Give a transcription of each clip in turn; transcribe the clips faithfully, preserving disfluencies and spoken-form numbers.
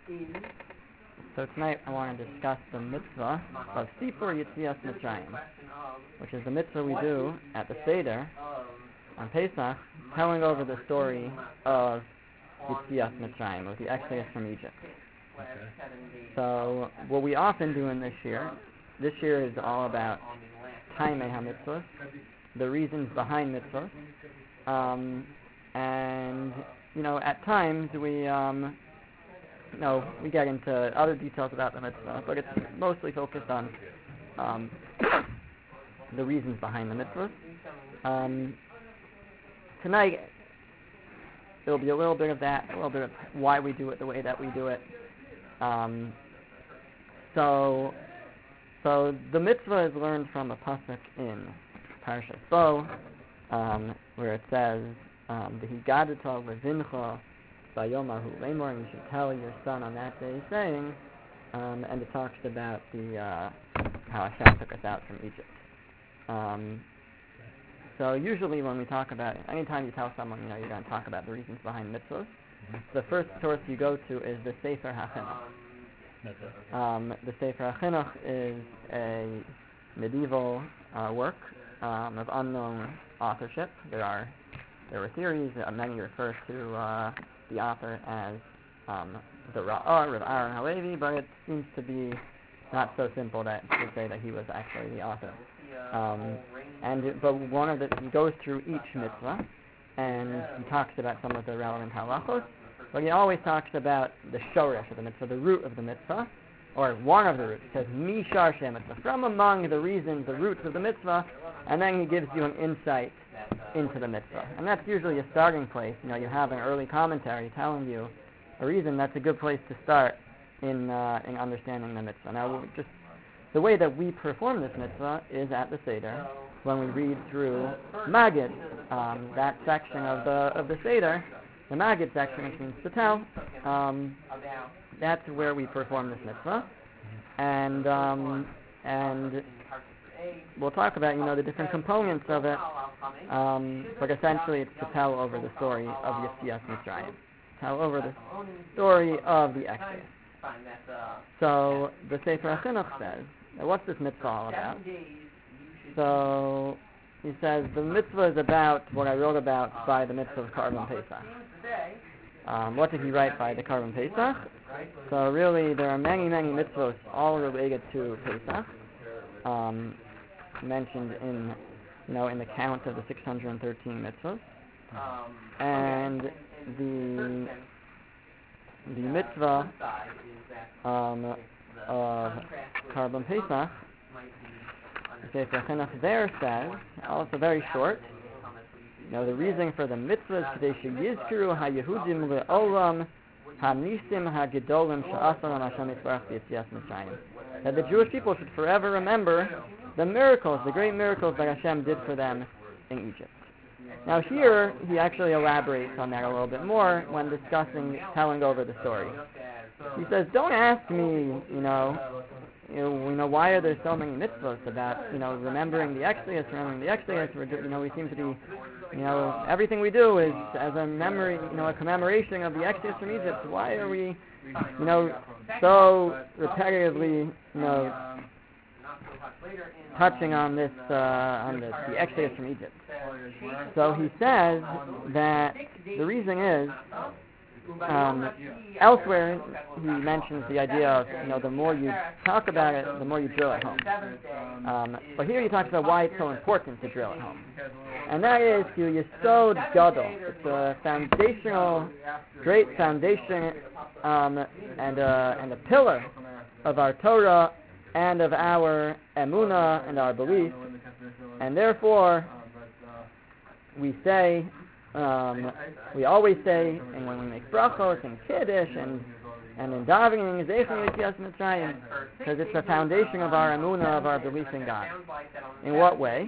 So tonight I want to discuss the mitzvah of Sipur Yetzias Mitzrayim, which is the mitzvah we do at the Seder on Pesach, telling over the story of Yetzias Mitzrayim, of the Exodus from Egypt. Okay. So what we often do in this year, this year is all about Taimei HaMitzvot, the reasons behind mitzvot, um, and you know at times we um, you know we get into other details about the mitzvah, but it's mostly focused on um, the reasons behind the mitzvah. Um, tonight there'll be a little bit of that, a little bit of why we do it the way that we do it. Um, so, so the mitzvah is learned from a pasuk in Parshas Bo, um, where it says, um, "V'higadata levincha bayomahu lemor," and you should tell your son on that day, saying, um, and it talks about the uh, how Hashem took us out from Egypt. Um, so usually when we talk about, anytime you tell someone, you know, you're going to talk about the reasons behind mitzvahs, the first source you go to is the Sefer HaChinuch. Um, the Sefer HaChinuch is a medieval uh, work um, of unknown authorship. There are there were theories. Uh, many refer to uh, the author as um, the Ra'ah, Rav Aaron Halevi, but it seems to be not so simple that to say that he was actually the author. Um, and but one of the he goes through each mitzvah, and he talks about some of the relevant halachos, but he always talks about the shoresh of the mitzvah, the root of the mitzvah, or one of the roots. He says, Mishar Shem mitzvah, from among the reasons, the roots of the mitzvah, and then he gives you an insight into the mitzvah. And that's usually a starting place. You know, you have an early commentary telling you a reason. That's a good place to start in uh, in understanding the mitzvah. Now, just the way that we perform this mitzvah is at the Seder, when we read through Magid, um, that section of the of the Seder, the Magid section, which means to tell. Um, that's where we perform this mitzvah, and um, and we'll talk about you know the different components of it. Um, but essentially, it's to tell over the story of Yetzias Mitzrayim, tell over the story of the Exodus. So the Sefer HaChinuch says, now what's this mitzvah all about? So he says the mitzvah is about what I wrote about by the mitzvah of Karban Pesach. Um, what did he write by the Karban Pesach? So really, there are many, many mitzvahs all related to Pesach, um, mentioned in, you know, in the count of the six hundred thirteen mitzvahs, and the the mitzvah um, of Karban Pesach, the Sefer HaChinuch there says, also very short, you know, the reason for the mitzvah is Kedei sheyizkiru haYehudim le'olam hanisim hagedolim she'asaron Hashem Yitbarach b'Yetzias Mitzrayim. That the Jewish people should forever remember the miracles, the great miracles that Hashem did for them in Egypt. Now here, he actually elaborates on that a little bit more when discussing, telling over the story. He says, don't ask me, you know, you know, you know, why are there so many mitzvahs about, you know, remembering the Exodus, remembering the Exodus, we're, you know, we seem to be, you know, everything we do is as a memory, you know, a commemoration of the Exodus from Egypt. Why are we, you know, so repetitively, you know, touching on this, uh, on the, the Exodus from Egypt? So he says that the reason is, um, elsewhere he mentions the idea of, you know, the more you talk about it, the more you drill it home. Um, but here he talks about why it's so important to drill it home. And that is to Yesod Gadol. It's a foundational, great foundation, um, and, a, and a pillar of our Torah and of our emunah and our belief. And therefore, we say, um, we always say, and when we make brachos and kiddush and and in davening, Zeichenu Yetzias Mitzrayim, because it's the foundation of our emunah, of our belief in God. In what way?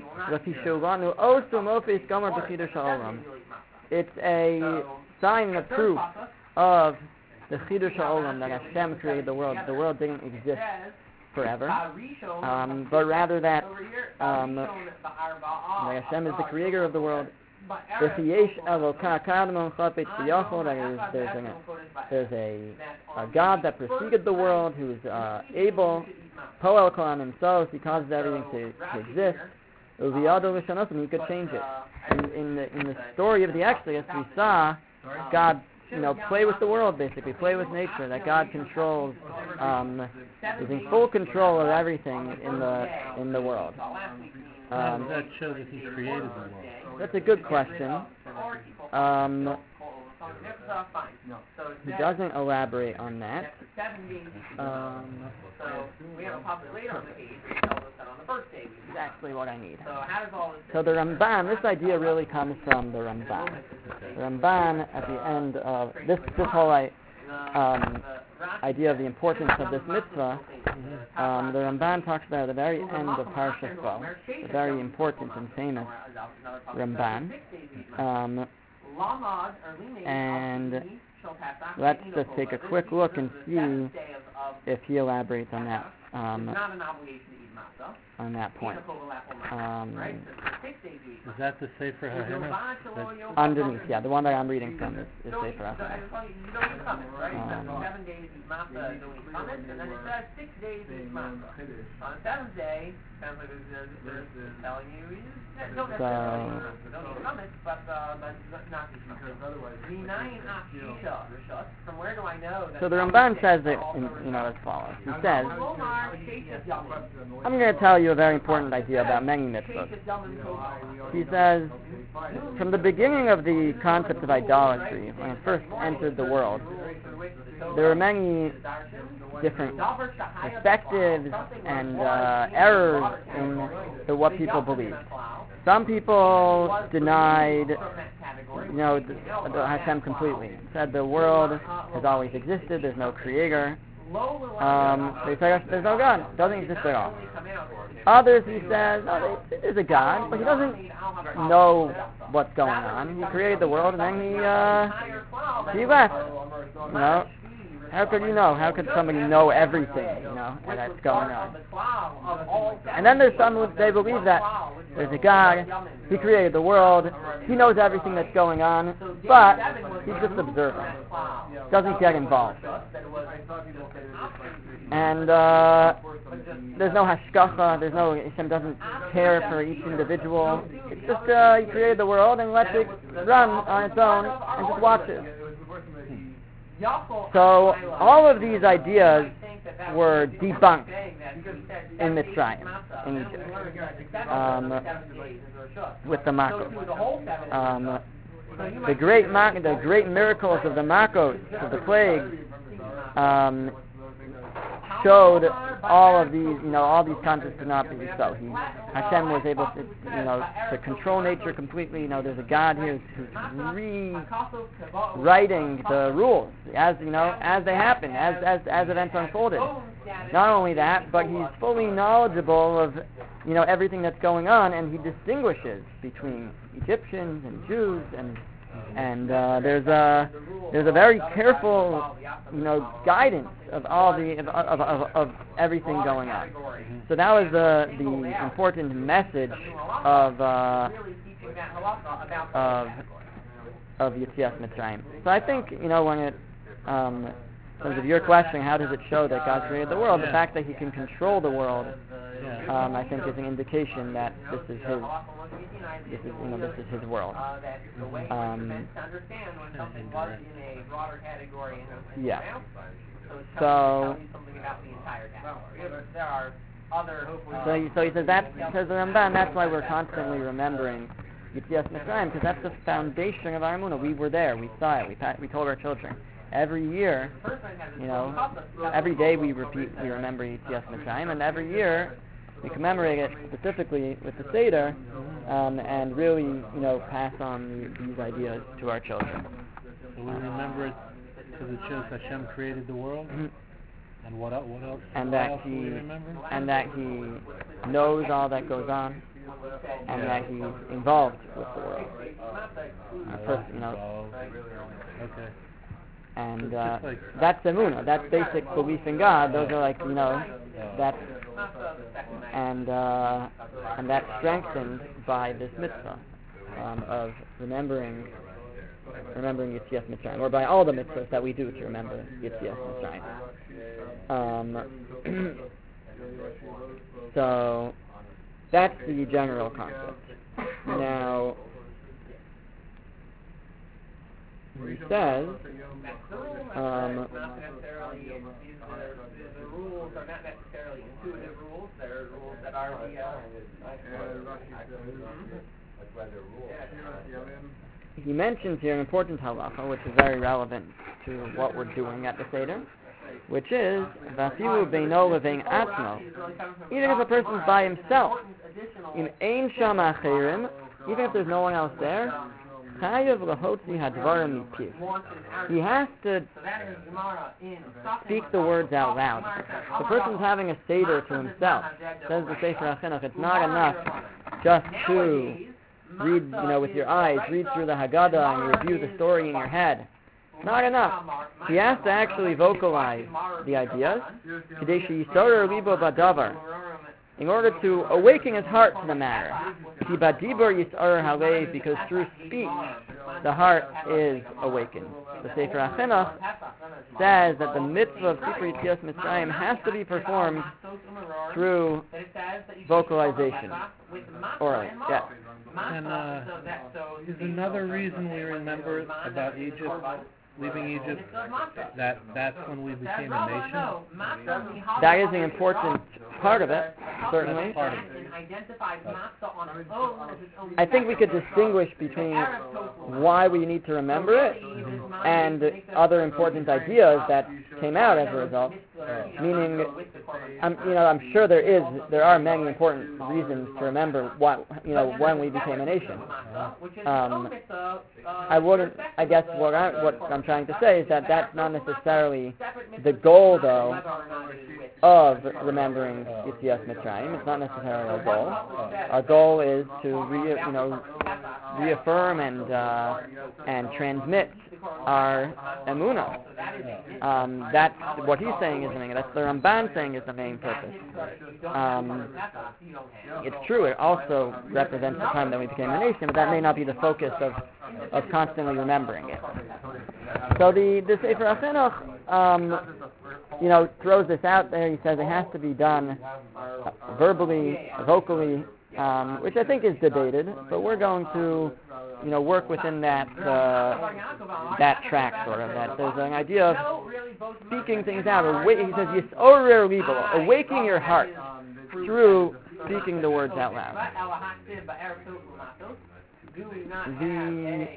It's a sign and a proof of the Chidush HaOlam, that Hashem created the world. The world didn't exist forever, um, but rather that, um, that Hashem is the creator of the world, If yesh Eloka kadmon chafetz b'yachol, that is, there's a there's a, a God that preceded the world who is uh, able, poel kolan himself, he causes everything to, to exist. Uviyado l'shanosim, he could change it. In, in the in the story of the Exodus, we saw God, you know, play with the world, basically, play with nature. That God controls, um, is in full control of everything in the in the world. How does that show that He created the world? That's a good question. Um, he doesn't elaborate on that. Um, exactly what I need. So the Ramban, this idea really comes from the Ramban. The Ramban at the end of this this whole um, idea of the importance of this mitzvah. Um, the Ramban talks about at the very end of Parshas Bo, the very important and famous Ramban. Um, and let's just take a quick look and see if he elaborates on that um, on that point. Um, is that the Sefer HaHinah? Underneath, yeah, the one that I'm reading from is, is Sefer HaHinah. Um, so, so the Ramban says it, in, you know, as follows. He says, I'm going to tell you a very important idea about many mitzvahs. He says, from the beginning of the concept of idolatry, when it first entered the world, there were many different perspectives and uh, errors in the, what people believed. Some people denied, you know, the, the Hashem completely. Said the world has always existed. There's no creator. Um, they say there's no God. It doesn't exist at all. Others, he says, no, there's a God, but he doesn't know what's going on. He created the world and then he uh, he left. You know, how could you know? How could somebody know everything? You know, that's going on. And then there's some who they believe that there's a God. He created the world. He knows everything that's going on, but he's just observing. Doesn't get involved. And uh, there's no hashgacha, there's no, Hashem doesn't care for each individual. It's just, uh, he created the world and lets it run on its own and just watch it. So, all of these ideas were debunked in Mitzrayim, in Egypt, um, with the Makos. Um, the great ma- the great miracles of the Makos, of the plagues, um, showed all of these, you know, all these concepts could not be so. He, Hashem was able to, you know, to control nature completely. You know, there's a God here who's rewriting the rules as, you know, as they happen, as as as events unfolded. Not only that, but he's fully knowledgeable of, you know, everything that's going on, and he distinguishes between Egyptians and Jews, and and uh, there's a there's a very careful, you know, guidance of all the of of, of, of everything going on. So that was the the important message of uh, of of Yetzias Mitzrayim. So I think, you know, when it um, in terms of your question, how does it show that God created the world? The fact that He can control the world, um, I think, is an indication that this is His. This is, you know, this is His world. Um, yeah. So. So he, so he says that because the Ramban. That's why we're constantly remembering Yetzias Mitzrayim, because that's the foundation of our Emunah. We were there. We saw it. We we told our children. Every year, you know, every day we repeat, we remember Yetzias Mitzrayim, and every year we commemorate it specifically with the Seder, um, and really, you know, pass on the, these ideas to our children. So we remember it because it shows Hashem created the world, mm-hmm. and what else? What else? And what that else he, do we remember? and that he knows all that goes on, and yeah. that he's involved with the world. Uh, first, you know. Okay. And uh, like that's Emunah, that's basic belief in God. Those are like, you know, that's, and uh, and that's strengthened by this mitzvah. um, of remembering remembering Yetzias Mitzrayim, or by all the mitzvahs that we do to remember Yetzias Mitzrayim. Um, so that's the general concept. Now, he says, um, the rules are not necessarily intuitive rules, they're rules that are the, uh, he mentions here an important halacha, which is very relevant to what we're doing at the Seder, which is, Vafilu beino levein atzmo, even if a person's by himself, in ein sham acherim, even if there's no one else there, chayav lahotzi hadvarim mipiv. He has to speak the words out loud. If the person's having a Seder to himself, says the Sefer HaChinuch, it's not enough just to read, you know, with your eyes, read through the Haggadah and review the story in your head. Not enough. He has to actually vocalize the ideas. Kadesh yisorer libo badavar. In order to awaken his heart to the matter. Ki badibur yisorer halev, because through speech the heart is awakened. The Sefer HaChinuch says that the mitzvah of Sifrei Yetzias Mitzrayim has to be performed through vocalization. Orally, yes. And uh, is another reason we remember about Egypt, leaving Egypt, that that's when we became a nation? That is an important part of it, certainly. Part of it. I think we could distinguish between why we need to remember it and other important ideas that came out as a result. Meaning, I'm, you know, I'm sure there is, there are many important reasons to remember what, you know, when we became a nation. Um, I wouldn't, I guess what, I, what I'm trying to say is that that's not necessarily the goal, though, of remembering Yetzias Mitzrayim. It's not necessarily our goal. Our goal is to, re, you know, reaffirm and uh, and transmit our emunah. Um, that's what he's saying is the main. That's the Ramban saying is the main purpose. Um, it's true. It also represents the time that we became a nation, but that may not be the focus of of constantly remembering it. So the the Sefer HaChinuch, um, you know, throws this out there. He says it has to be done uh, verbally, vocally, um, which I think is debated. But we're going to, you know, work within that uh, that track, sort of. That there's an idea of speaking things out. Awa- he says, "Yisorer libo," awaking your heart through speaking the words out loud. The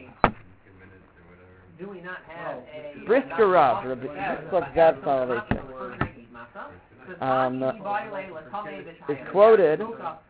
Do we not have a Brisker Rav, Yitzchak Zav Soloveitchik, um, is quoted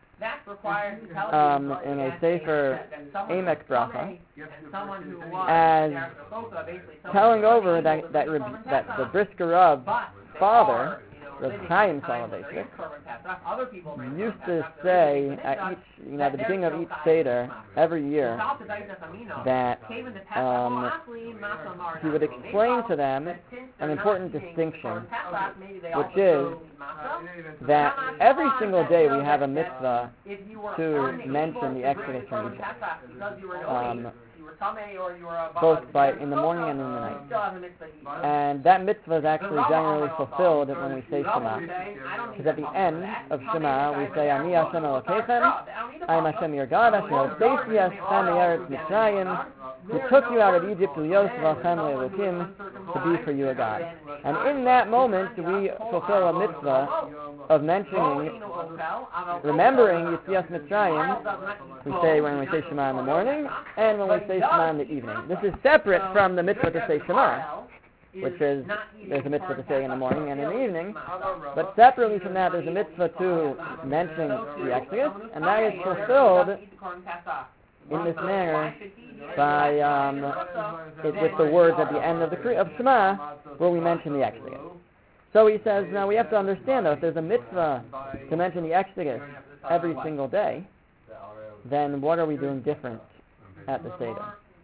um, in a Sefer Emek Bracha as telling over that that, that the Brisker Rav's father, Rav Chaim Soloveitchik, used to say at each, you know, at the beginning of each Seder every year that um, he would explain to them an important distinction, which is that every single day we have a mitzvah to mention the Exodus from Egypt. Um, both by in the morning and in the night. And that mitzvah is actually generally fulfilled when we say Shema. Because at the end of Shema, we say, Ani Hashem Elokeichem, I am Hashem your God, Hashem Hoseisi Eschem Me'eretz Mitzrayim, who took you out of Egypt to Yosef Alchem Le'elokim, to be for you a God. And in that moment, we fulfill a mitzvah of mentioning, remembering Yetzias Mitzrayim. We say when we say Shema in the morning, and when we say Shema in the evening. This is separate from the mitzvah to say Shema, which is, there's a mitzvah to say in the morning and in the evening, but separately from that, there's a mitzvah to mention the Exodus, and that is fulfilled in this manner by, um, it, with the words at the end of the of Shema, where we mention the Exodus. So he says, now we have to understand, though, if there's a mitzvah to mention the Exodus every single day, then what are we doing different at the Seder?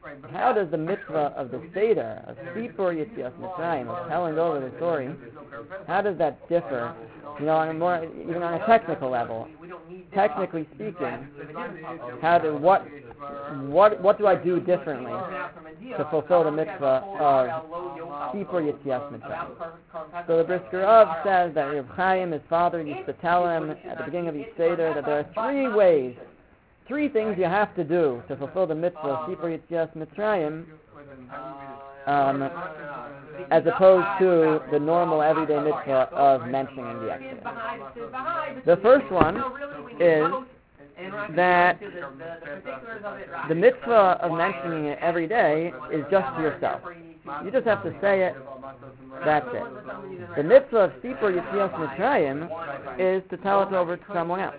how does the mitzvah of the Seder, of Sipur Yetzias Mitzrayim, of telling over the story, how does that differ, you know, on a more, even on a technical level? Technically speaking, how do, what, what, what do I do differently to fulfill the mitzvah of Sipur Yetzias Mitzrayim? So the Brisker Rav says that Reb Chaim, his father, used to tell him at the beginning of each Seder that there are three ways, three things you have to do to fulfill the mitzvah of Sipur Yetzias Mitzrayim, um, as opposed to the normal everyday mitzvah of mentioning the Exodus. The first one is that the mitzvah of mentioning it every day is just to yourself. You just have to say it. That's it. The mitzvah of Sipur Yetzias Mitzrayim is to tell it over to someone else.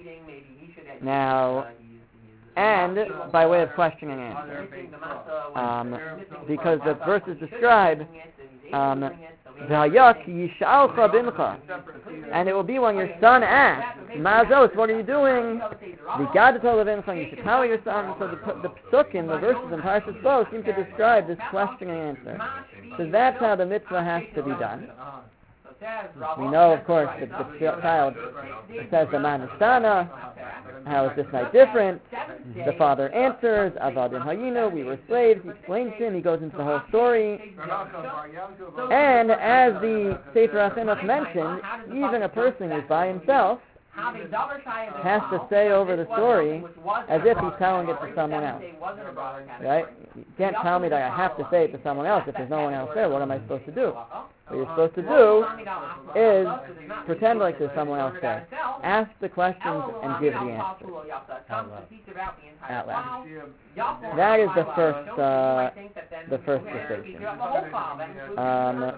Now, and by way of question and answer, um, because the verses describe um, V'hayak yishalcha bincha, and it will be when your son asks, Mazos, what are you doing? V'gadata levincha, you should tell your son. So the, the psukim, the verses in Parshas Bo seem to describe this question and answer. So that's how the mitzvah has to be done. We know, of course, that the child says the Manashtana. How is this night different? The father answers, Avadim Hayinu, we were slaves. He explains to him, he goes into the whole story. And as the Sefer HaChinuch mentioned, even a person who's by himself has to say over the story as if he's telling it to someone else. Right? You can't tell me that I have to say it to someone else if there's no one else there. What am I supposed to do? What you're supposed to do is pretend like there's someone else there. Ask the questions and give the answers. Out loud. That is the first, uh, the first distinction. Um,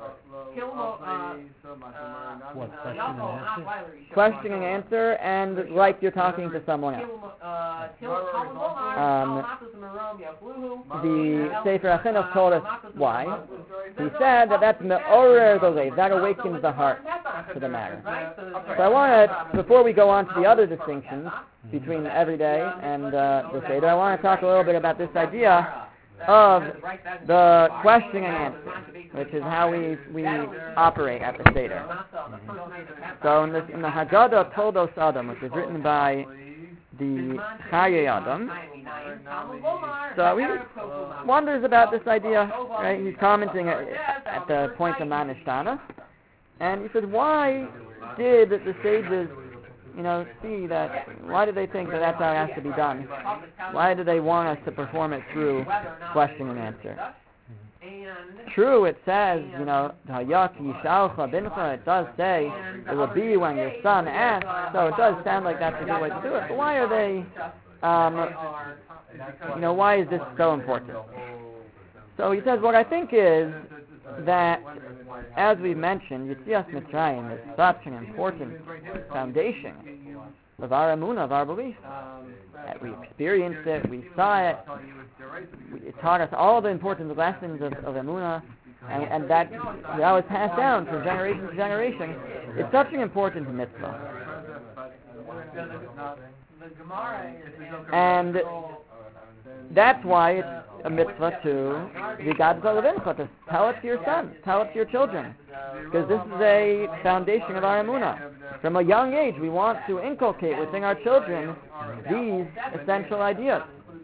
What, question and answer? question and answer, and like you're talking to someone else. Um, the Sefer HaChinuch told us why. He said that that's me'orer the leiv, that awakens the heart to the matter. So I want to, before we go on to the other distinctions between everyday and uh, the Seder, I want to talk a little bit about this idea of the question and answer, which is how we we operate at the Seder. So in, this, in the Haggadah Toldos Adam, which is written by the Chaye Adam, so he wonders about this idea, right? He's commenting at, at the point of Manashtana, and he said, why did the sages, you know, see that, why did they think that that's how it has to be done? Why do they want us to perform it through question and answer? True, it says, you know, Hayak yishalcha bincha, it does say it will be when your son asks, so it does sound like that's a good way to do it, but why are they, um, you know, why is this so important? So he says, what I think is that, as we mentioned, Yetzias Mitzrayim is such an important foundation of our emunah, of our belief. That we experienced it, we saw it, it taught us all the important lessons of, of emunah, and, and that that was passed down from generation to generation. It's such an important mitzvah. And that's why it's a mitzvah to V'gadata levincha, to tell it to your sons, tell it to your children. Because this is a foundation of our emunah. From a young age, we want to inculcate within our children these essential ideas.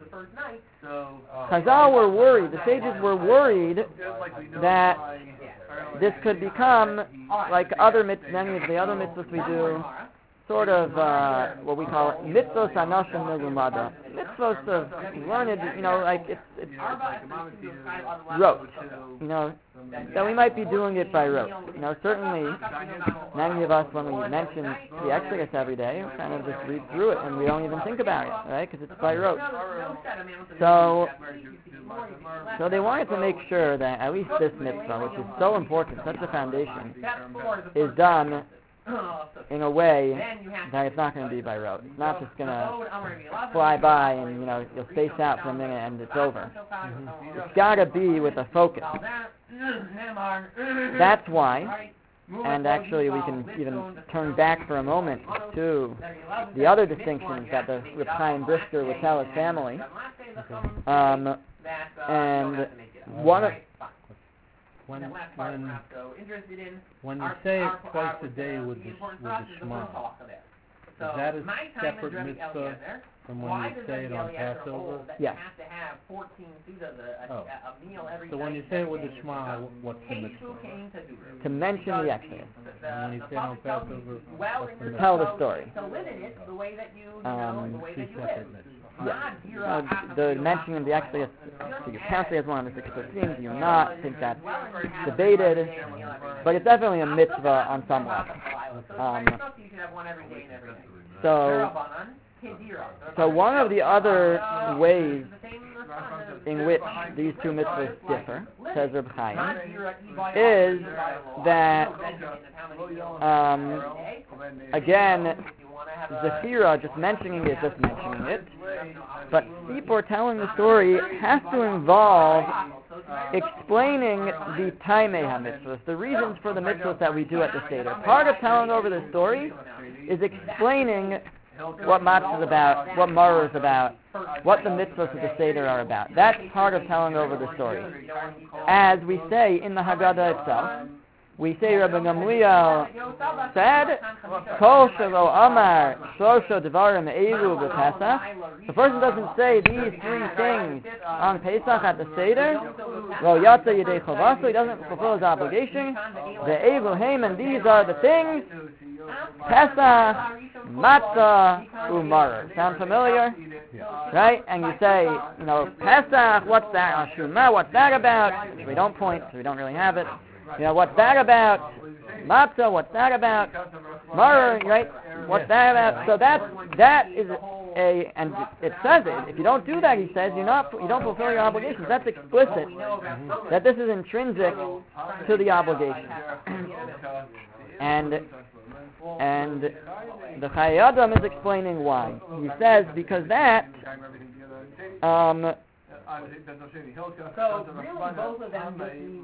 Chazal were worried, the sages were worried that this could become like other mitzvahs, many of the other mitzvahs we do, sort of uh, what we call mitzvos anashim milumada. Mitzvos of learned, you know, like it's, it's rote, you know, that we might be doing it by rote. You know, certainly many of us, when we mention the Exodus every day, we kind of just read through it and we don't even think about it, right, because it's by rote. So, so they wanted to make sure that at least this mitzvah, which is so important, such a foundation, is done in a way that it's not going to be by rote. It's not just going to fly by and, you know, you'll space out for a minute and it's over. Mm-hmm. It's got to be with a focus. That's why, and actually we can even turn back for a moment to the other distinctions that the Reb Chaim Brisker would tell his family. Um, that uh, And you don't have to make it up. one of- Right, fine. When That last part when we're not so interested in. when you Our- say it our- twice our- a day uh, with the the important with for us the is the full Shema, talk of it. So is that a my time separate is Rebbe mitzvah Eliezer. from when Why you does say it Rebbe on Eliezer Passover? hold that Yeah. you have to have fourteen sudas, a, a, Oh. a meal every So night? when you say it with the every day, Shema, what's the Teshu mitzvah? came to do To mention the Because Exodus. the, And when you the say it on prophet tells you, Passover, well, what's in the your mitzvah? Tell the so story. To live in it the way that you, you Um, know, the way Two that you separate live. mitzvahs. Yeah. Not Uh, the mentioning of the Exodus, do you count it as one of the six thirteen? Do you not? I think that's debated, but it's definitely a mitzvah on some level. Um, so, so one of the other ways in which these two mitzvahs differ, says Reb Chaim, is that, um, again, Zechira, just mentioning it, just mentioning it, but Sipor telling the story has to involve explaining the Taimei HaMitzvahs, the reasons for the mitzvahs that we do at the Seder. Part of telling over the story is explaining what matzah is about, what maror is about, what the mitzvahs of the Seder are about. That's part of telling over the story. As we say in the Haggadah itself, we say Rabbi Gamliel said, Kol shelo amar shlosha devarim eilu b'Pesach. The person doesn't say these three things on Pesach at the Seder. Lo yatsa yedei chavaso. He doesn't fulfill his obligation. The eilu heim, and these are the things: Pesach, matzah, umaror. Sound familiar? Right? And you say, you know, Pesach. What's that? Ashuma. What's that about? We don't point, so we don't really have it. You know, what's that about? Matzah, what's that about? Maror, right? What's that about? So that that is a, and it says it. If you don't do that, he says, you're not, you don't fulfill your obligations. That's explicit. Mm-hmm. That this is intrinsic to the obligation. and and the Chayei Adam is explaining why. He says because that um. So really both of them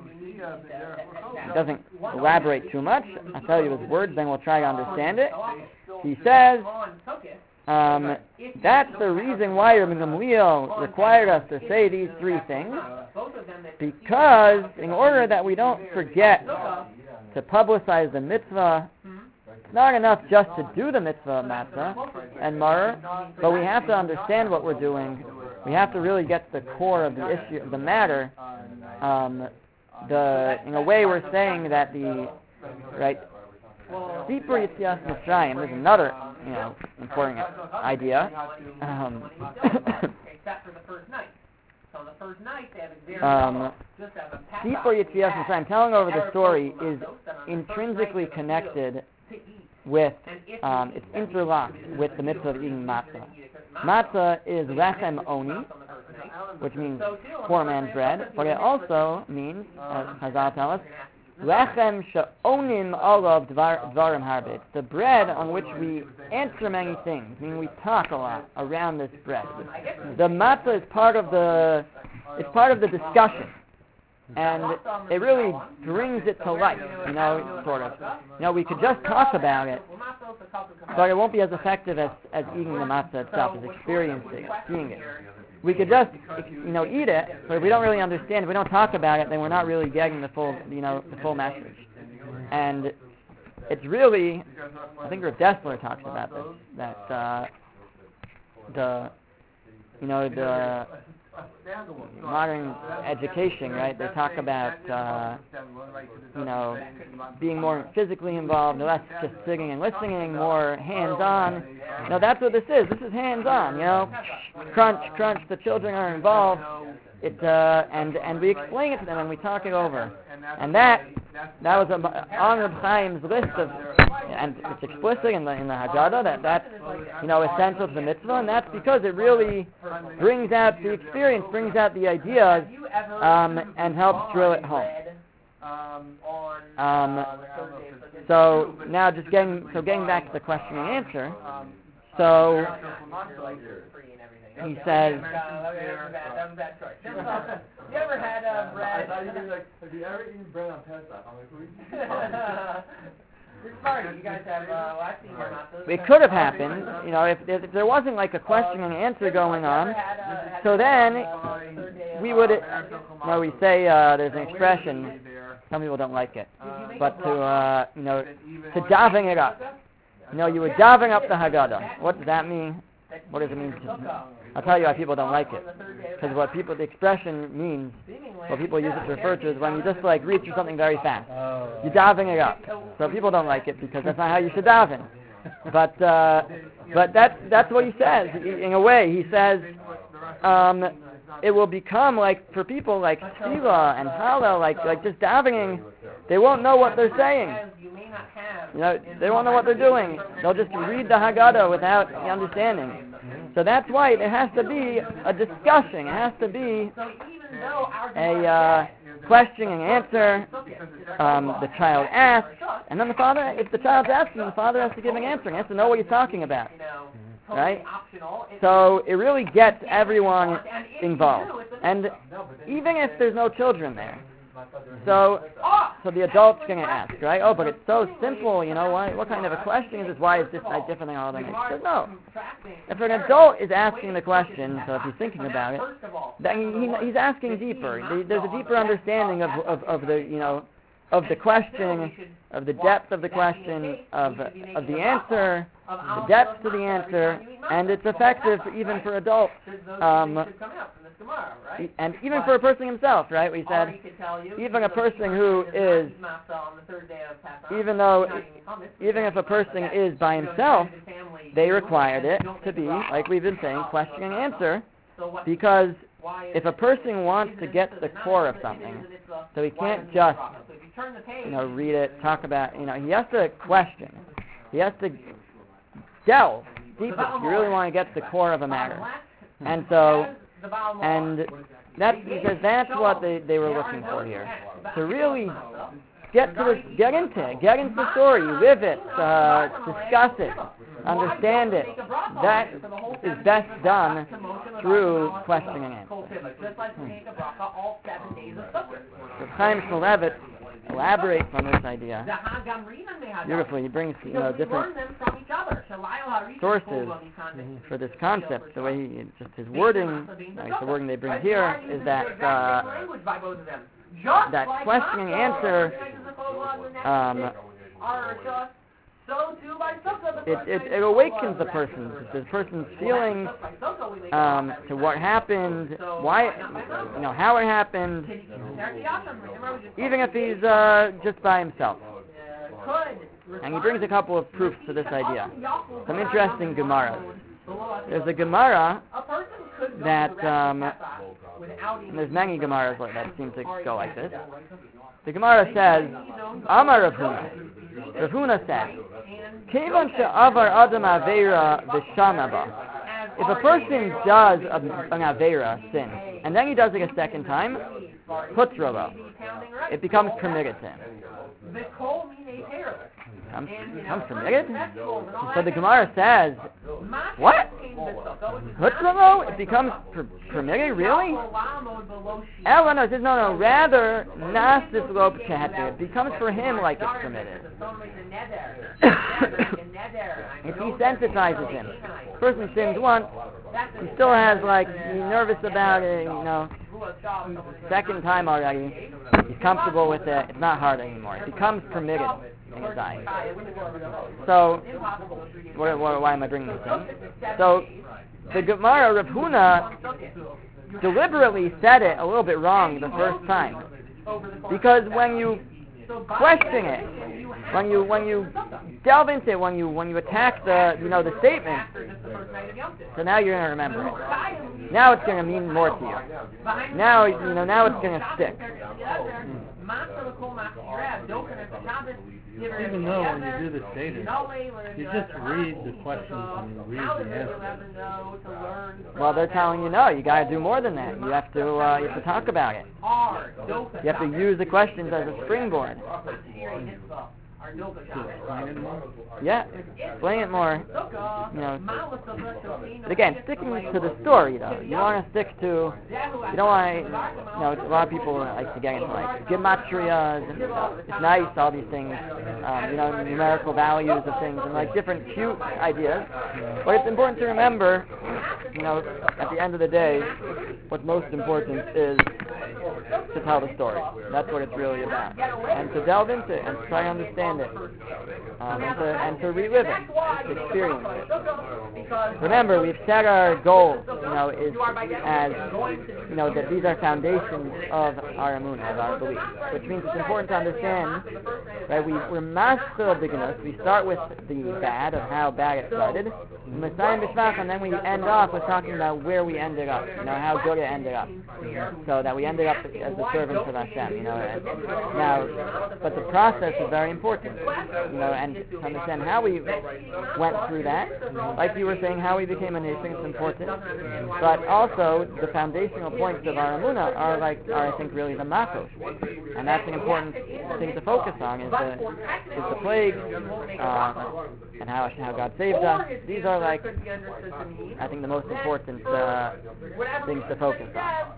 It doesn't elaborate too much. I'll tell you his words, then we'll try to understand it. He says, um, that's the reason why Rabbi Gamliel required us to say these three things, because in order that we don't forget to publicize the mitzvah, it's not enough just to do the mitzvah of matzah and maror, but we have to understand what we're doing. We have to really get to the core of the issue, of the matter. Um, the in a way, we're saying that the right Sipur Yetzias Mitzrayim is another, you know, important idea. Um, except for the first night. So on the first night, they have a very um, Sipur Yetzias Mitzrayim, telling over the story, is intrinsically connected with, um, it's interlocked with the mitzvah of eating matzah. Matzah is lechem oni, which means poor man's bread, but it also means, as Chazal tell us, lechem she'onim olav dvarim harbit, the bread on which we answer many things, meaning we talk a lot around this bread. The matzah is part of the, it's part of the discussion. And it really brings it to life, you know, sort of. You know, we could just talk about it, but it won't be as effective as, as eating the matzah itself, as experiencing it, seeing it. We could just, you know, eat it, but if we don't really understand, if we don't talk about it, then we're not really getting the full, you know, the full message. And it's really, I think Rav Dessler talks about this, that uh, the, you know, the modern education, right? They talk about, uh, you know, being more physically involved, less just sitting and listening, more hands-on. No, that's what this is. This is hands-on, you know. Crunch, crunch, the children are involved. It, uh, and, and we explain it to them and we talk it over. And that, that was a, on Reb Chaim's list of, and it's explicit in the, in the Haggadah, that that's, you know, essential to the mitzvah, and that's because it really brings out the experience, brings out the ideas, um, and helps drill it home. Um, so now just getting, so getting back to the question and answer, so he says, you ever had a bread? I thought you'd be like, have you ever eaten bread on Pesach? I'm like, who are you? This party, you guys have, uh, well, I've seen your matzahs. It could have happened, you know, if, if there wasn't like a question and answer going on. So then we would, you know, we say uh, there's an expression. Some people don't like it, but to uh, you know, to daven it up. You know, you were davening up the Haggadah. What does that mean? What does it mean? I'll tell you why people don't like it. Because what people, the expression means, what people use it to refer to is when you just like read through something very fast. You're davening it up. So people don't like it because that's not how you should daven. But uh, but that's that's what he says. In a way, he says um, it will become like for people like tefillah and hallel, like like just davening. They won't know what they're saying. You know, they won't know what they're doing. They'll just read the Haggadah without understanding. So that's why it has to be a discussion. It has to be a uh, question and answer. Um, the child asks, and then the father, if the child's asking, the father has to give an answer. He has to know what you're talking about. Right? So it really gets everyone involved. And even if there's no children there, So, so the adult's going to ask, right? Oh, but it's so simple, you know, why, what kind of a question is this? Why is this like different than all the others? He says, no. If an adult is asking the question, so if he's thinking about it, then he, he, he's asking deeper. There's a deeper understanding of, of, of the, you know, of the question, of the depth of the question, of, of the answer, the depth to the answer, and it's effective even for adults. Um, And even for a person himself, right? We said, even a person who is, even though, even if a person is by himself, they required it to be, like we've been saying, question and answer, because if a person wants to get to the core of something, so he can't just, you know, read it, talk about, you know, he has to question. He has to delve deeper if you really want to get to the core of a matter. And so, and that's because that's what they, they were looking for here. To really get to the, get into it, get into the story, live it, uh, discuss it, understand it. That is best done through question and answer. So Chaim Shmulevitz elaborates on this idea beautifully. He brings, you know, different sources for this concept. The way he, just his wording, like the wording they bring here is that uh, that question and answer um, it, it, it awakens the person, the person's feelings um, to what happened, why, you know, how it happened, even if he's uh, just by himself. And he brings a couple of proofs to this idea. Some interesting Gemaras. There's a Gemara that, um, and there's many Gemaras that seem to go like this. The Gemara says, Amar Rav Huna. Rav Huna says, Kevan she'avar adam aveira v'shana ba. If a person does an aveira, sin, and then he does it a second time, putra lo, it becomes permitted to him. Becomes, becomes permitted? So the Gemara says, what? Putra lo? It becomes per- permitted? Really? Ella no, says, no, no, rather, nasis lo b'keheter. It becomes for him like it's permitted. If he sensitizes him. Person sins once, he still has, like, he's nervous about it, you know. Second time already, he's comfortable with it, it's not hard anymore. It becomes permitted in his eyes. So, what, what, why am I bringing this in? So, the Gemara, Rav Huna, deliberately said it a little bit wrong the first time. Because when you question it, when you when you delve into it, when you when you attack the you know the statement, so now you're gonna remember it. Now it's gonna mean more to you. Now you know now it's gonna stick. Even though when you do the Seder, you just read the questions and you read the answers. Well, they're telling you no, you gotta do more than that. You have to uh, you have to talk about it. You have to use the questions as a springboard. To explain it more? Yeah, explain it more. You know, but again, sticking to the story though. You want to stick to. You don't want to. You know, a lot of people like to get into like gematrias and it's nice, all these things. Um, you know, numerical values of things and like different cute ideas. But it's important to remember. You know, at the end of the day, what's most important is to tell the story. That's what it's really about. And to delve into it and to try to understand it. Um, and, to, and to relive it, to experience it. Remember, we've set our goal, you know, is as, you know, that these are foundations of our emunah, of our belief. Which means it's important to understand that we, we're master of the gnus. We start with the bad, of how bad it started. And then we end off with talking about where we ended up, you know, how good it ended up. So that we ended up as the servants of Hashem, you know. And now, but the process is very important, you know, and to understand how we went through that. Like you were saying, how we became a nation is important. But also, the foundational points of our emunah are like, are I think really the makos. And that's an important thing to focus on, is the, is the plague, uh, and how, how God saved us. These are like, I think, the most important uh, things to focus on.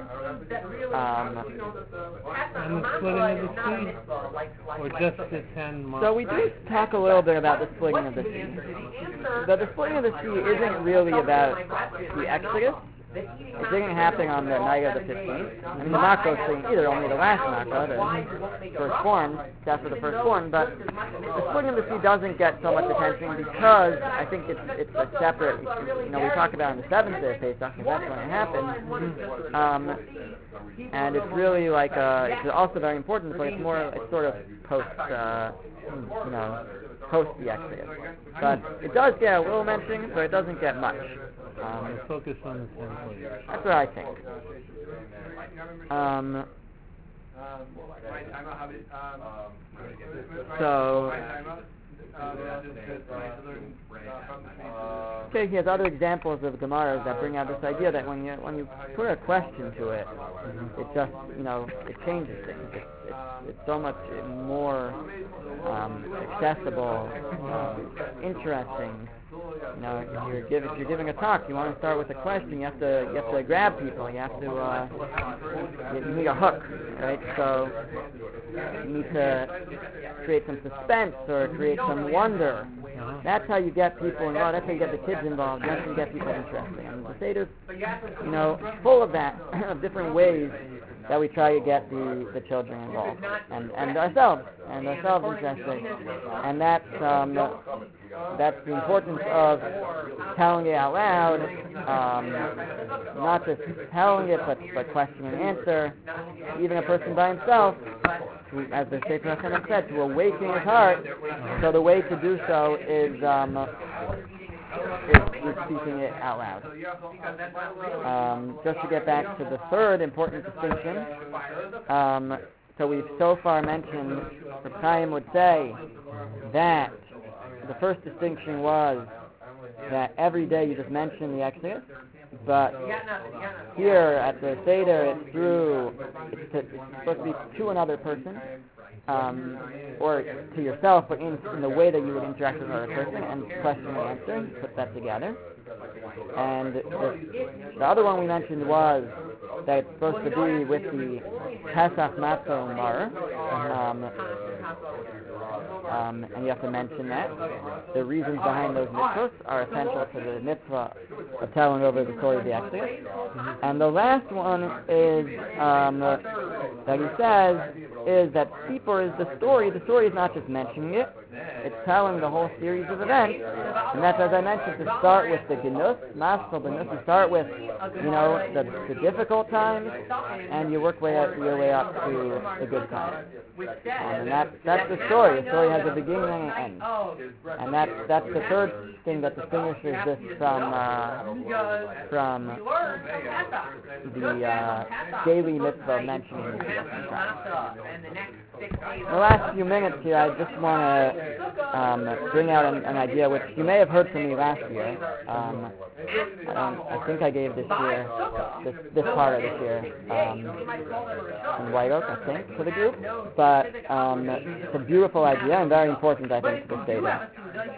Um, And the splitting of the sea? Or just the ten months? so we do talk a little bit about the splitting of the sea. But the splitting of the sea isn't really about the Exodus. It didn't happen on the night of the fifteenth. I mean, the Makos thing either, only the last Makos, the firstborn, death of the firstborn, but the splitting of the sea doesn't get so much attention because I think it's it's a separate, you know, we talk about on the seventh day of Pesach, because that's when it happened, um, and it's really like, uh, it's also very important, but it's more, it's sort of post, uh, you know, post the Exodus. But it does get a little mention, but it doesn't get much. Um, Let's focus on the ten plagues. That's what I think. Um, so, okay, he has other examples of Gemaras that bring out this idea that when you when you put a question to it, it just, you know, it changes things. It's, it's, it's so much more um, accessible, um, interesting. You know, if you're, give, if you're giving a talk, you want to start with a question. You have to you have to grab people. You have to uh, you need a hook, right? So you need to create some suspense or create some wonder. That's how you get people involved. That's how you get the kids involved. That's how you get people interested. And the Seder's, you know, full of that, of different ways that we try to get the, the children involved and and ourselves and ourselves interested. And that's um, that's the importance of telling it out loud, um, not just telling it, but, but question and answer. Even a person by himself, to, as the Sefer HaChanuch said, to awaken his heart. So the way to do so is um, is, is speaking it out loud. Um, just to get back to the third important distinction, um, so we've so far mentioned, the Chaim would say that the first distinction was that every day you just mention the Exodus, but here at the Seder it's through, it's, to, it's supposed to be to another person, um, or to yourself, but in, in the way that you would interact with another person, and question and answer, put that together. And the, the other one we mentioned was that it's supposed to be with the Pesach Matzah Mar, um, Um, and you have to mention that. The reasons behind those mitzvahs are essential to the mitzvah of telling over the story of the Exodus. Mm-hmm. And the last one is, um, that he says, is that Sipur is the story. The story is not just mentioning it, it's telling the whole series of events. And that's, as I mentioned, to start with the Gnus, Maskal Gnus, you start with, you know, the, the difficult times, and you work way up, your way up to the good times. Um, and that, that's the story. The story has a beginning and an end. And that's, that's the third thing that distinguishes this from, uh, from the uh, daily mitzvah mentioning the last few minutes here, I just want to um, bring out an, an idea which you may have heard from me last year. Um, I, don't, I think I gave this year, this, this part of this year, um, in White Oak, I think, to the group. But um, it's a beautiful idea and very important, I think, to the Seder.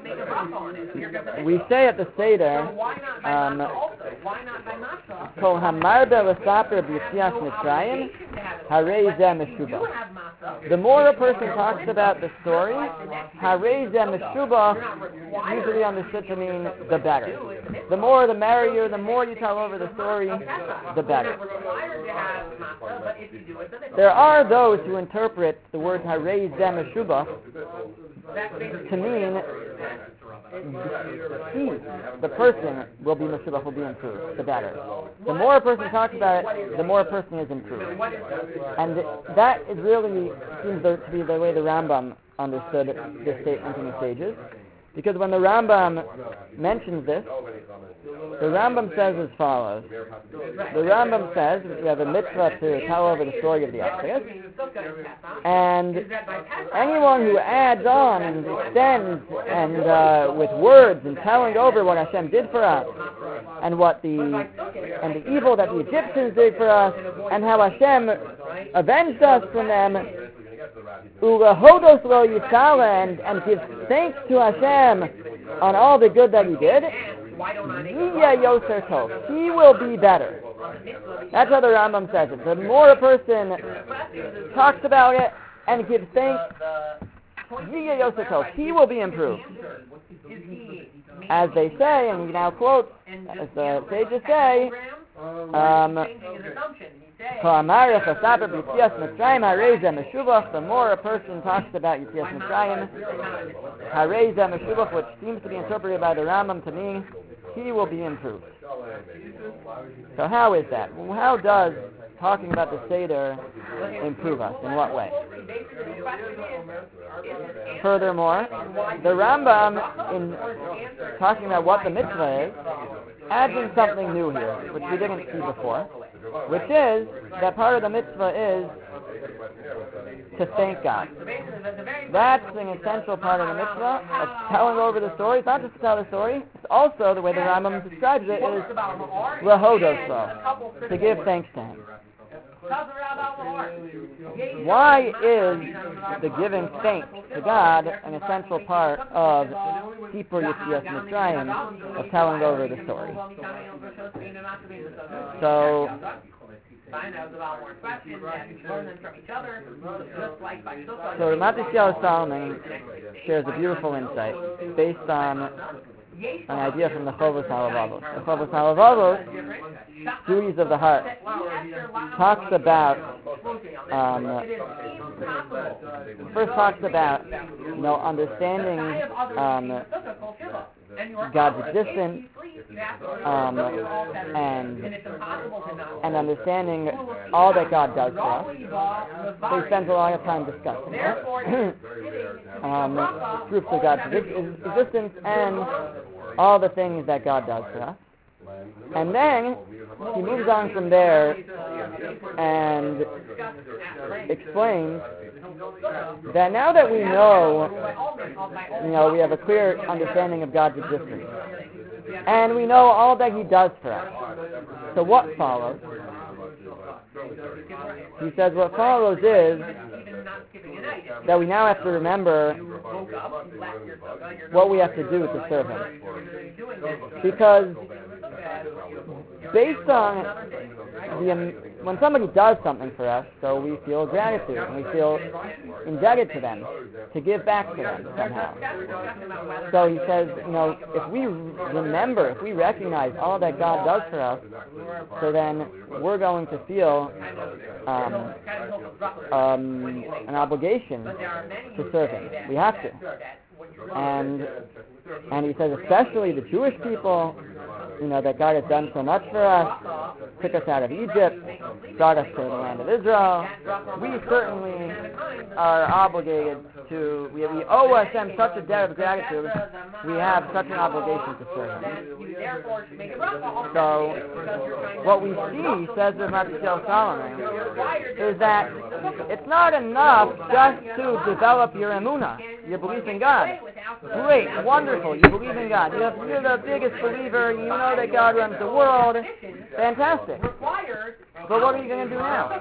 We say at the Seder, um, Kol hamarbe l'saper b'yitzias Mitzrayim, harei zeh meshubach. The more a person talks about the story, harei zeh meshubach, usually understood to mean the better. The more, the merrier. The more you tell over the story, the better. There are those who interpret the word harei zeh meshubach to mean he, the person, will be meshubach, will be improved, the better. The more a person talks about it, the more a person is improved. And that is really seems to be the way the Rambam understood this statement in the sages. Because when the Rambam mentions this, the Rambam says as follows. The Rambam says we have a mitzvah to tell over the story of the Exodus, and anyone who adds on and extends and uh, with words and telling over what Hashem did for us, and what the and the evil that the Egyptians did for us, and how Hashem avenged us from them, Ulahodos lo yisala, and and gives thanks to Hashem on all the good that He did. Yiya yoser tov, he will be better. That's how the Rambam says it. The more a person talks about it and gives thanks, Yiya yoser tov, he will be improved. As they say, and we now quote, as the sages say, um, the more a person talks about Yitzias Mitzrayim, Harei zeh meshubach, which seems to be interpreted by the Rambam to mean he will be improved. So how is that? How does talking about the Seder improve us? In what way? Furthermore, the Rambam, in talking about what the mitzvah is, adds in something new here, which we didn't see before, which is that part of the mitzvah is to thank God. That's an essential part of the mitzvah of telling over the story. It's not just to tell the story, it's also, the way the Rambam describes it, is lahodos lo, to give thanks to Him. Why is the giving thanks to God an essential part of Sipur Yitzias Mitzrayim, of telling over the story? So, so Ramat Yisrael Solomon shares a beautiful insight based on an idea from the Chovos HaLevavos. The Chovos HaLevavos, Duties of the Heart, talks about, um, first talks about, you know, understanding um, God's existence, um, and and understanding all that God does for us. So he spends a lot of time discussing it. um, proofs of God's existence and all the things that God does for us. And then he moves on from there and explains that now that we know, you know, we have a clear understanding of God's existence, and we know all that He does for us. So what follows? He says what follows is that we now have to remember what we have to do to serve Him. Because based on the, um, when somebody does something for us, so we feel gratitude and we feel indebted to them to give back to them somehow. So he says, you know, if we remember, if we recognize all that God does for us, so then we're going to feel um, um, an obligation to serve Him. We have to. And and he says, especially the Jewish people, you know, that God has done so much for us, took us out of Egypt, brought us to the land of Israel. We certainly are obligated to, we, we owe Hashem such a debt of gratitude, we have such an obligation to serve Him. So, what we see, says the Matzil Solomon, is that it's not enough just to develop your emunah, your belief in God. Great, wonderful, you believe in God. You're, you're the biggest believer, you know that God runs the world. Fantastic. But what are you going to do now?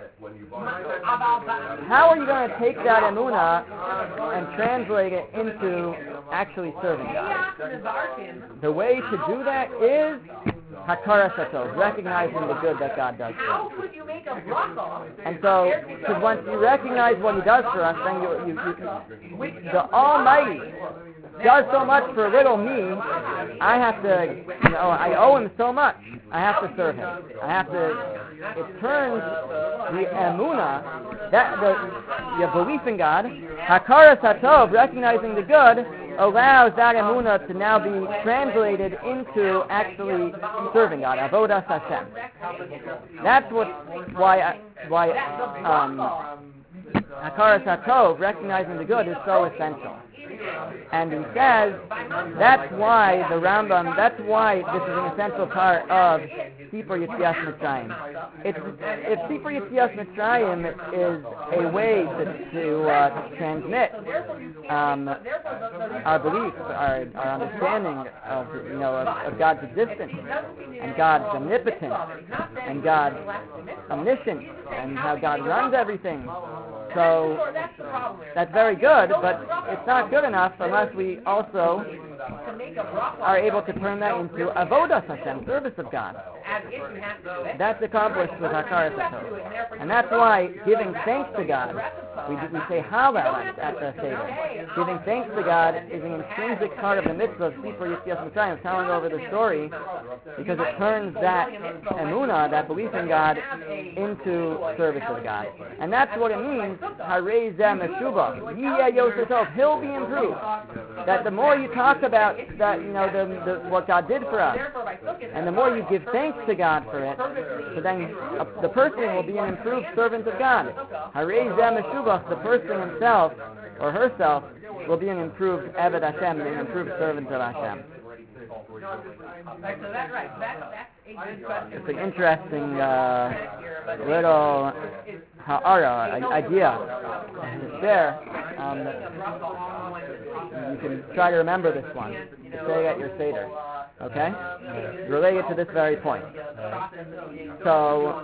How are you going to take that emunah and translate it into actually serving God? The way to do that is Hakaras Hatov, recognizing the good that God does for us. And so, because once you recognize what He does for us, then you, you, you, the Almighty does so much for little me. I have to, you know, I owe Him so much. I have to serve Him. I have to. It turns the emunah, that the your belief in God, Hakaras Hatov, recognizing the good, allows that emunah to now be translated into actually serving God, avodas Hashem. That's what why why um, Hakaras Hatov, recognizing the good, is so essential. And he says that's why the Rambam, that's why this is an essential part of Sifur Yetzias Mitzrayim. It's, if Sifur Yetzias Mitzrayim is a way to, to, uh, to transmit um, our belief, our, our understanding of, you know, of, of God's existence and God's omnipotence and God's omniscience and how God runs everything. So that's very good, but it's not good enough unless we also are able to turn that into avodas Hashem, service of God. That's accomplished with Hakaras Hatov. And that's why giving thanks to God, we, we say Hallel at, at the Seder. Giving thanks to God is an intrinsic part of the mitzvah of Sifur Yetzias Mitzrayim, of telling over the story, because it turns that emunah, that belief in God, into service of God. And that's what it means, Harei Zeh Meshubach, Yiyeh Yoseh Tov, he'll be improved. That the more you talk about that, you know, the, the, what God did for us, and the more you give thanks to God for it, so then uh, the person will be an improved servant of God. Harei Zeh Meshubach, the person himself or herself will be an improved Eved Hashem, an improved servant of Hashem. It's an interesting uh, little ha'ara, idea. It's there. Um, you can try to remember this one. Say at your Seder. Okay? Related to this very point. So,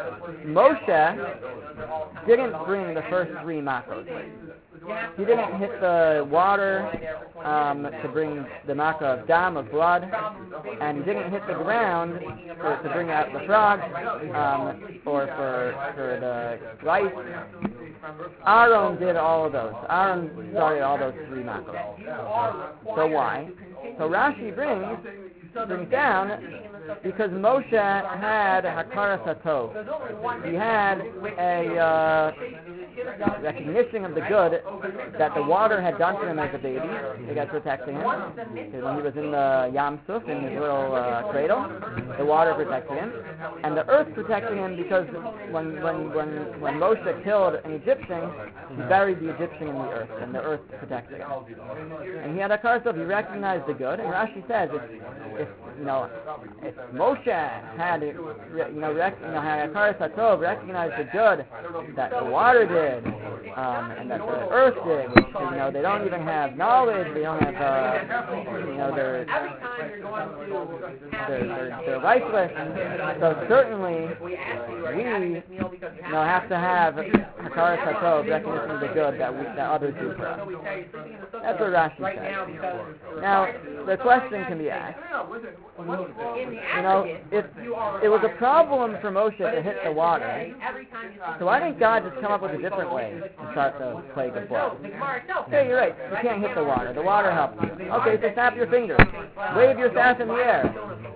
Moshe didn't bring the first three makos. He didn't hit the water um, to bring the makah of dam, of blood, and he didn't hit the ground for, to bring out the frogs, um, or for, for the rice. Aaron did all of those. Aaron started all those three makos. So why? So Rashi brings, brings down, because Moshe had Hakaras Hatov. He had a uh, recognition of the good that the water had done for him as a baby. It got protecting him. When he was in the Yam Suf, in his little uh, cradle, the water protected him. And the earth protected him because when, when, when, when Moshe killed an Egyptian, he buried the Egyptian in the earth, and the earth protected him. And he had Hakaras Hatov. He recognized the good. And Rashi says, if, if you know, if Moshe had, you know, rec- you know, had Hakaras Hatov, recognized the good that the water did, um, and that the earth did, which, you know, they don't even have knowledge, they don't have, uh, you know, they're, they're, they're, they're lifeless. So certainly, we, you know, have to have Hakaras Hatov, recognition of the good that we, that others do for us. That's what Rashi says. Now, the question can be asked, you know, if it was a problem for Moshe to hit the water, so why didn't God just come up with a different way to start the plague of blood? Okay, you're right. You can't hit the water. The water helps you. Okay, so snap your fingers. Wave your staff in the air.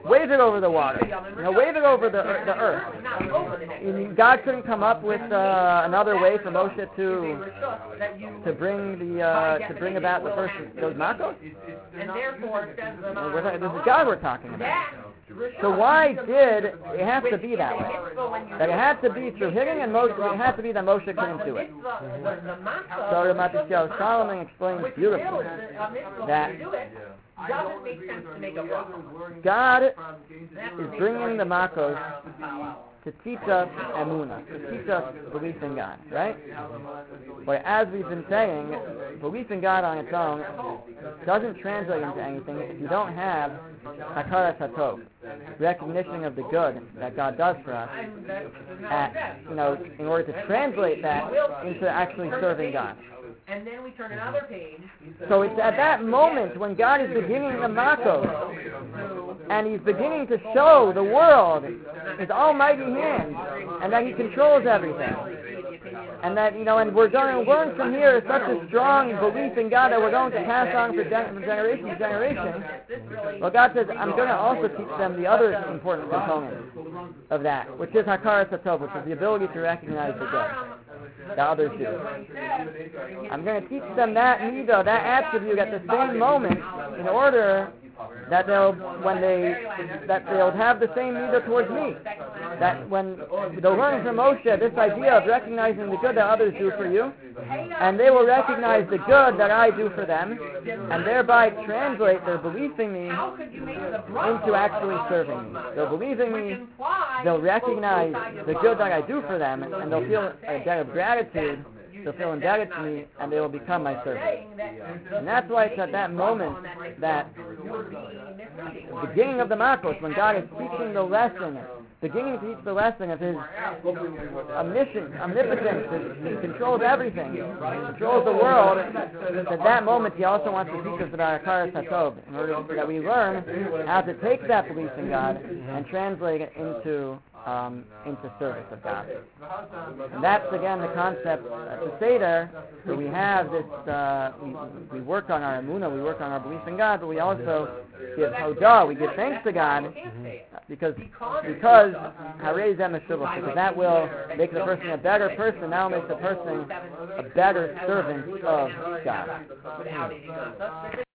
wave it over the water. You know, wave it over the the earth. And God couldn't come up with uh, another way for Moshe to to bring the uh, to bring about the first those makos. And therefore, says the Well, we're- this is God we're talking about. So why did it have to be that way? That it had to be through hitting, and Moshe, it had to be that Moshe couldn't do it. So the Matisyahu Solomon explains beautifully that doesn't make sense to make a law. God is bringing the makos to teach us emunah, to teach us belief in God, right? But as we've been saying, belief in God on its own doesn't translate into anything if you don't have hakaras hatov, recognition of the good that God does for us, at, you know, in order to translate that into actually serving God. And then we turn another page. So it's at that moment when God is beginning the makos, and He's beginning to show the world His almighty hand, and that He controls everything. And that, you know, and we're going to learn from here such a strong belief in God that we're going to pass on for gen- from generation to generation. Well, God says, I'm going to also teach them the other important component of that, which is hakaras hatov, which is the ability to recognize the good that others do. I'm going to teach them that midah, that attribute at the same moment, in order that they'll, when they, that they'll have the same midah towards me. That when they'll learn from Moshe this idea of recognizing the good that others do for you, and they will recognize the good that I do for them, and thereby translate their belief in me into actually serving me. They'll believe in me, they'll recognize the good that I do for them, and they'll feel a debt of gratitude. They'll feel indebted to me, and they will become my servants. And that's why it's at that moment that the beginning of the makos, when God is teaching the lesson, beginning to teach the lesson of His omniscience, omnipotence, He controls everything, He controls the world, at that moment He also wants to teach us about hakaras hatov, in order that we learn how to take that belief in God and translate it into Um, into service of God. And that's again the concept at the Seder, where we have this, uh, we, we work on our emunah, we work on our belief in God, but we also give hodah, we give thanks to God, because, because, harei zeh meshubach, because that will make the person a better person, that will make the person a better servant of God.